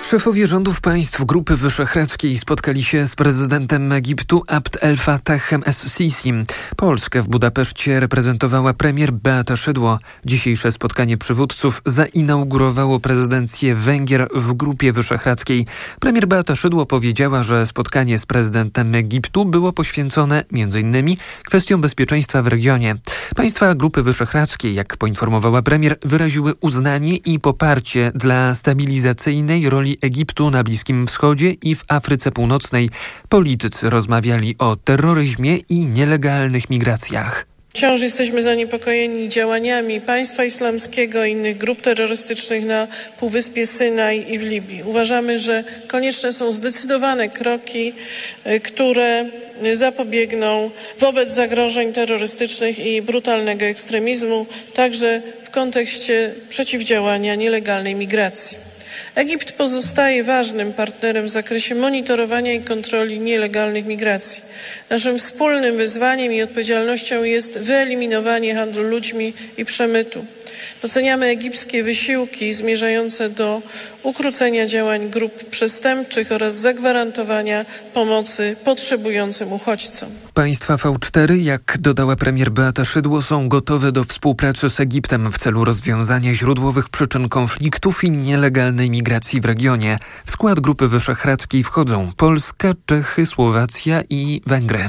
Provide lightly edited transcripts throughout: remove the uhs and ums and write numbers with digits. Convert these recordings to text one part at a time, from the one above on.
Szefowie rządów państw Grupy Wyszehradzkiej spotkali się z prezydentem Egiptu Abd el-Fattahem es-Sisi. Polskę w Budapeszcie reprezentowała premier Beata Szydło. Dzisiejsze spotkanie przywódców zainaugurowało prezydencję Węgier w Grupie Wyszehradzkiej. Premier Beata Szydło powiedziała, że spotkanie z prezydentem Egiptu było poświęcone m.in. kwestiom bezpieczeństwa w regionie. Państwa Grupy Wyszehradzkiej, jak poinformowała premier, wyraziły uznanie i poparcie dla stabilizacyjnej roli Egiptu na Bliskim Wschodzie i w Afryce Północnej. Politycy rozmawiali o terroryzmie i nielegalnych migracjach. Wciąż jesteśmy zaniepokojeni działaniami państwa islamskiego i innych grup terrorystycznych na Półwyspie Synaj i w Libii. Uważamy, że konieczne są zdecydowane kroki, które zapobiegną wobec zagrożeń terrorystycznych i brutalnego ekstremizmu, także w kontekście przeciwdziałania nielegalnej migracji. Egipt pozostaje ważnym partnerem w zakresie monitorowania i kontroli nielegalnych migracji. Naszym wspólnym wyzwaniem i odpowiedzialnością jest wyeliminowanie handlu ludźmi i przemytu. Doceniamy egipskie wysiłki zmierzające do ukrócenia działań grup przestępczych oraz zagwarantowania pomocy potrzebującym uchodźcom. Państwa V4, jak dodała premier Beata Szydło, są gotowe do współpracy z Egiptem w celu rozwiązania źródłowych przyczyn konfliktów i nielegalnej migracji w regionie. W skład Grupy Wyszehradzkiej wchodzą Polska, Czechy, Słowacja i Węgry.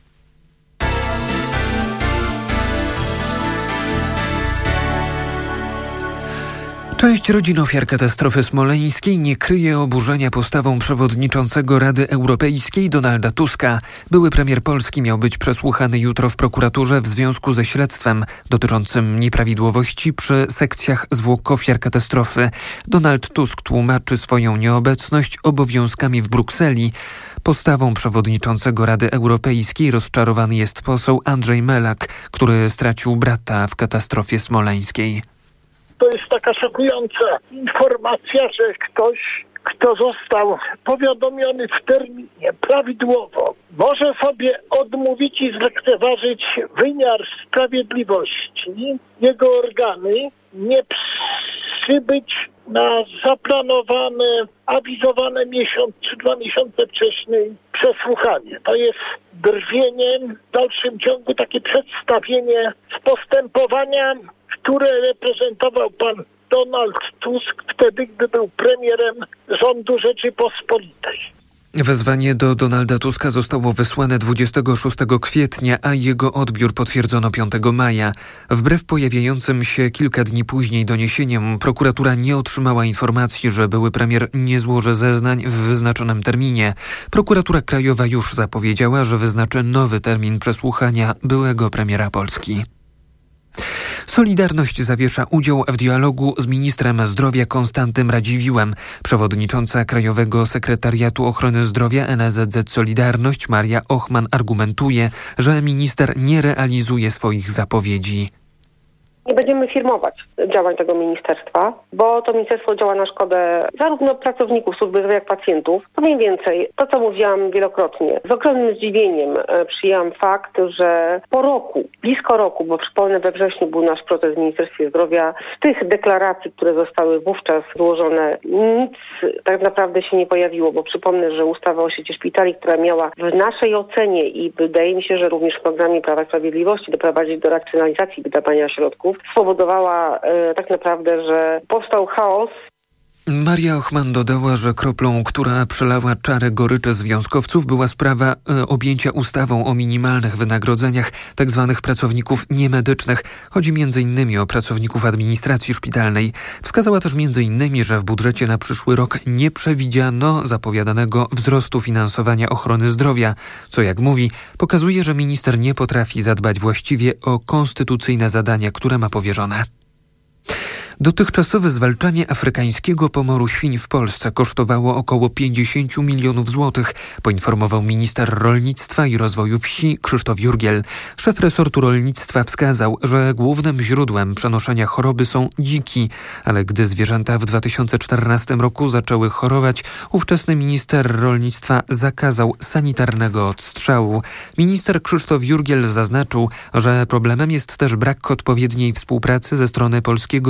Część rodzin ofiar katastrofy smoleńskiej nie kryje oburzenia postawą przewodniczącego Rady Europejskiej Donalda Tuska. Były premier Polski miał być przesłuchany jutro w prokuraturze w związku ze śledztwem dotyczącym nieprawidłowości przy sekcjach zwłok ofiar katastrofy. Donald Tusk tłumaczy swoją nieobecność obowiązkami w Brukseli. Postawą przewodniczącego Rady Europejskiej rozczarowany jest poseł Andrzej Melak, który stracił brata w katastrofie smoleńskiej. To jest taka szokująca informacja, że ktoś, kto został powiadomiony w terminie prawidłowo, może sobie odmówić i zlekceważyć wymiar sprawiedliwości. Jego organy nie przybyć na zaplanowane, awizowane miesiąc czy 2 miesiące wcześniej przesłuchanie. To jest drwieniem, w dalszym ciągu takie przedstawienie z postępowania, które reprezentował pan Donald Tusk wtedy, gdy był premierem rządu Rzeczypospolitej. Wezwanie do Donalda Tuska zostało wysłane 26 kwietnia, a jego odbiór potwierdzono 5 maja. Wbrew pojawiającym się kilka dni później doniesieniom, prokuratura nie otrzymała informacji, że były premier nie złoży zeznań w wyznaczonym terminie. Prokuratura Krajowa już zapowiedziała, że wyznaczy nowy termin przesłuchania byłego premiera Polski. Solidarność zawiesza udział w dialogu z ministrem zdrowia Konstantym Radziwiłłem. Przewodnicząca Krajowego Sekretariatu Ochrony Zdrowia NSZZ Solidarność Maria Ochman argumentuje, że minister nie realizuje swoich zapowiedzi. Nie będziemy firmować działań tego ministerstwa, bo to ministerstwo działa na szkodę zarówno pracowników służby zdrowia, jak pacjentów. To mniej więcej to, co mówiłam wielokrotnie. Z ogromnym zdziwieniem przyjęłam fakt, że po roku, blisko roku, bo przypomnę, we wrześniu był nasz protest w Ministerstwie Zdrowia, z tych deklaracji, które zostały wówczas złożone, nic tak naprawdę się nie pojawiło, bo przypomnę, że ustawa o sieci szpitali, która miała w naszej ocenie i wydaje mi się, że również w programie Prawa i Sprawiedliwości doprowadzić do racjonalizacji wydawania środków, spowodowała tak naprawdę, że powstał chaos. Maria Ochman dodała, że kroplą, która przelała czarę goryczy związkowców, była sprawa objęcia ustawą o minimalnych wynagrodzeniach tzw. pracowników niemedycznych. Chodzi m.in. o pracowników administracji szpitalnej. Wskazała też m.in., że w budżecie na przyszły rok nie przewidziano zapowiadanego wzrostu finansowania ochrony zdrowia, co jak mówi, pokazuje, że minister nie potrafi zadbać właściwie o konstytucyjne zadania, które ma powierzone. Dotychczasowe zwalczanie afrykańskiego pomoru świń w Polsce kosztowało około 50 milionów złotych, poinformował minister rolnictwa i rozwoju wsi Krzysztof Jurgiel. Szef resortu rolnictwa wskazał, że głównym źródłem przenoszenia choroby są dziki, ale gdy zwierzęta w 2014 roku zaczęły chorować, ówczesny minister rolnictwa zakazał sanitarnego odstrzału. Minister Krzysztof Jurgiel zaznaczył, że problemem jest też brak odpowiedniej współpracy ze strony Polskiego Związku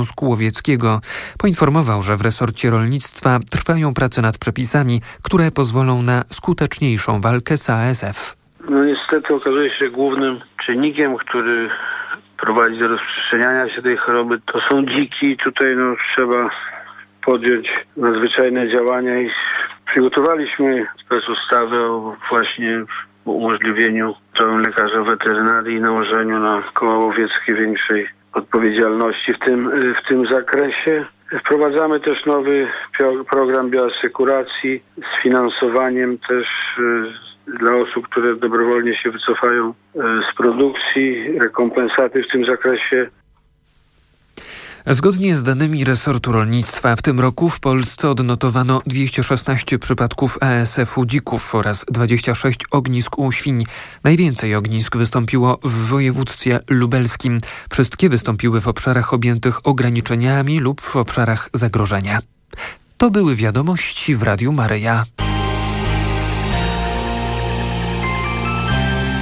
Związku Łowieckiego. Poinformował, że w resorcie rolnictwa trwają prace nad przepisami, które pozwolą na skuteczniejszą walkę z ASF. Niestety okazuje się, że głównym czynnikiem, który prowadzi do rozprzestrzeniania się tej choroby, to są dziki. Tutaj trzeba podjąć nadzwyczajne działania i przygotowaliśmy specustawę o właśnie umożliwieniu całym lekarzom weterynarii i nałożeniu na koła łowieckie większej odpowiedzialności w tym zakresie. Wprowadzamy też nowy program bioasekuracji z finansowaniem też dla osób, które dobrowolnie się wycofają z produkcji, rekompensaty w tym zakresie. Zgodnie z danymi resortu rolnictwa w tym roku w Polsce odnotowano 216 przypadków ASF u dzików oraz 26 ognisk u świń. Najwięcej ognisk wystąpiło w województwie lubelskim. Wszystkie wystąpiły w obszarach objętych ograniczeniami lub w obszarach zagrożenia. To były wiadomości w Radiu Maryja.